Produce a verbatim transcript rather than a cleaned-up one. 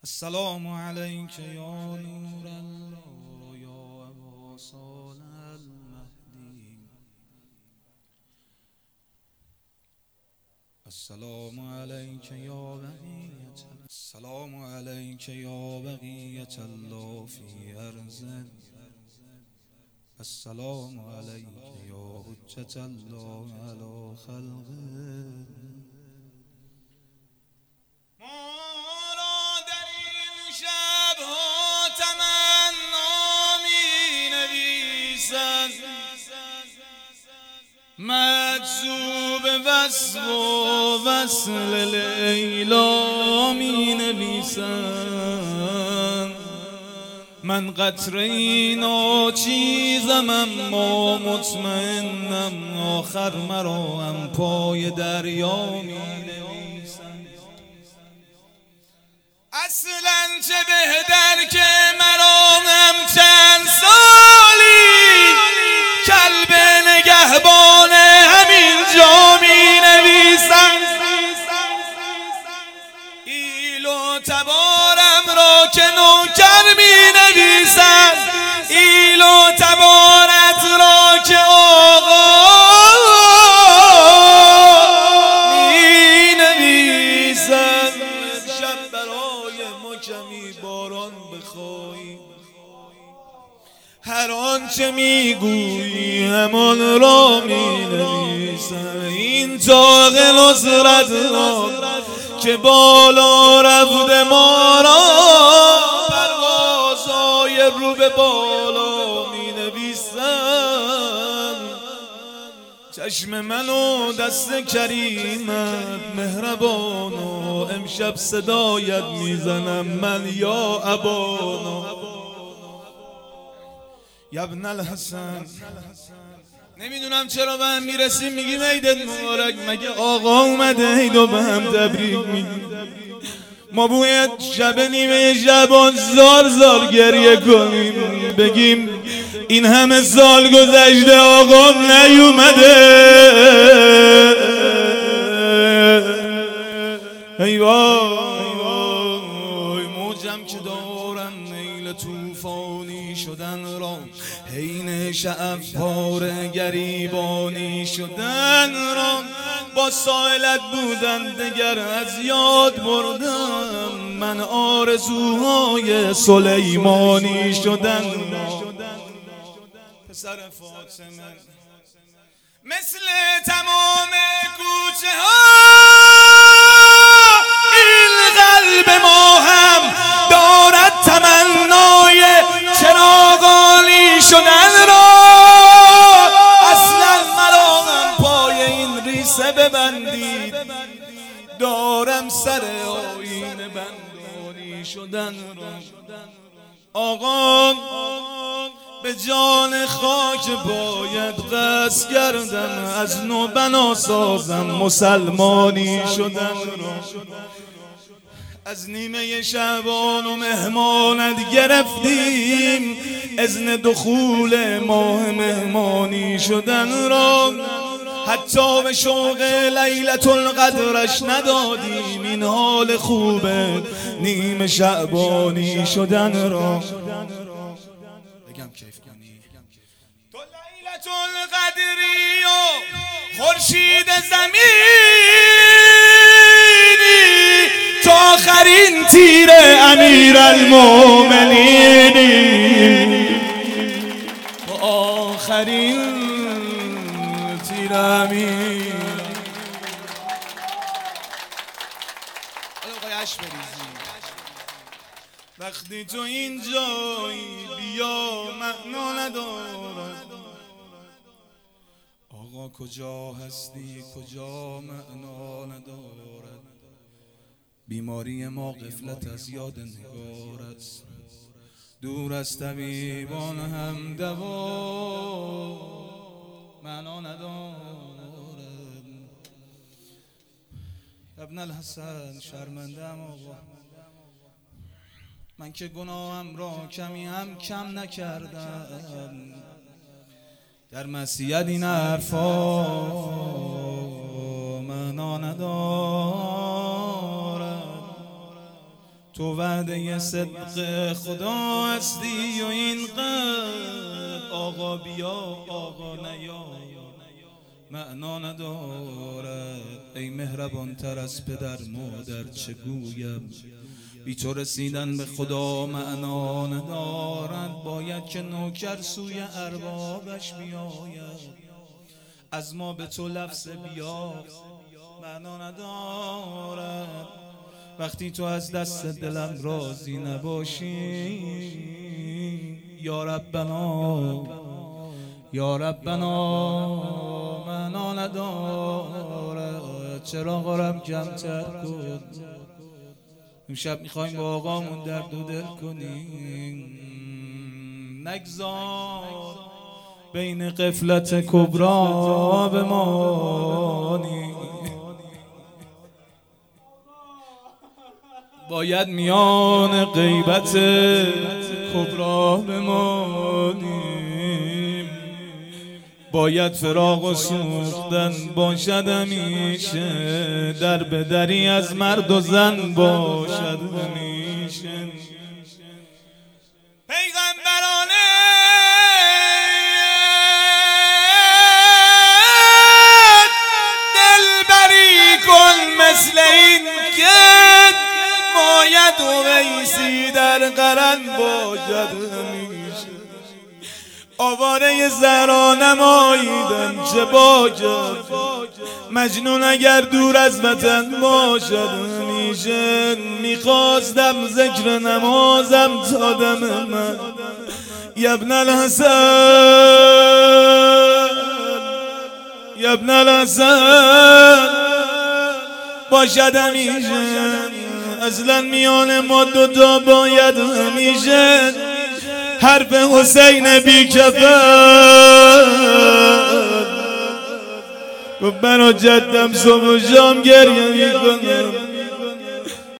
السلام عليك يا نور الله يا أبا صالح المهدي. السلام عليك يا بقية السلام عليك يا بقية الله في أرضه. السلام عليك يا حجة الله على خلقه. مجذوب وصف و وصل لیلا می نویسم. من قطره ناچیزم اما مطمئنم آخر مرا هم پای دریا می نویسم. اصلا چه بهتر که مرا هم چند سالی کلب نگهبان همین جا می نویسم. ایل و تبارم را که نوکر می نویسم. ایل و تبارت را که آقا می نویسم. شب برای ما کمی باران بخواهی، هر آنچه میگویی همان را می نویسم. این طاق نصرت را که بالا رفته ما را پروازهای رو به بالا می نویسم. چشم من و دست کریمت مهربانو امشب صدایت میزنم من یا ابانا. یا ابن الحسن، نمیدونم چرا به هم میرسیم میگیم عیدت مبارک، مگه آقا اومده عیدو به هم تبریک میگیم؟ ما باید شب نیمه شبان زار زار گریه کنیم، بگیم این همه سال گذشته آقام نیومده. ای وای موجم که دارم میل توفانی شدن را، حین شعب پاره گریبانی شدن را، با سائلت بودن دگر از یاد بردم من آرزوهای سلیمانی شدن را. پسر فاطمه مثل تمام کوچه ها این قلب ما هم دارد تمنای چراغانی شدن را. اصلا مرا هم پای این ریسه ببندید، دارم سر آیین بندانی شدن را. آقا به جان خاک باید قصد کردم از نو بنا سازم مسلمانی شدن را. از نیمه شعبان و مهمانت گرفتیم اذن دخول ماه مهمانی شدن را. حتی به شوق لیلة القدرش ندادیم این حال خوبه نیمه شعبانی شدن را. بگم کیف کنی تو لیلة القدری و خورشید زمینی، تو آخرین تیر امیرالمومنینی، تو آخرین تیر امیر. وقتی تو این جایی بیا معنا ندارد. آقا کجا هستی کجا معنا ندارد. بیماری ما غفلت از یاد نگارت، دور از طبیبان هم دوا معنا ندارد. ابن الحسن شرمنده‌ام آقا، من که گناهم را کمی هم کم نکردم. در مسیحیت این حرفا معنا ندارد. تو وعده صدق خدا هستی و این قد آقا بیا آقا نیا معنا ندارد. ای مهربان تر از پدر مادر چه گویم، بی تو رسیدن به خدا معنا ندارد. باید که نوکر سوی اربابش بیاید، از ما به تو لفظ بیا معنا ندارد. وقتی تو از دست دلم راضی نباشی یا ربنا یا ربنا معنا ندارد. چرا غرم کمتر کن، امشب میخوایم با آقامون درد و دل کنیم. نگذار بین غفلت کبرا بمانی، باید میان غیبت کبرا بمانیم. باید فراق و سوختن باشد همیشه، در به دری از مرد و زن باشد همیشه. پیغمبرانه دلبری کن مثل این که باید و ویسی در قرن باشد همیشه. آواره زهرا نماییدن چه باید، مجنون اگر دور از وطن باشد همیشه. میخواستم ذکر نمازم تا دم من یبن الحسن یبن الحسن باشد همیشه. اصلا میان ما دوتا باید همیشه حرف حسین بی کفن گفت برا جدم صبح و شام گریه میکنم.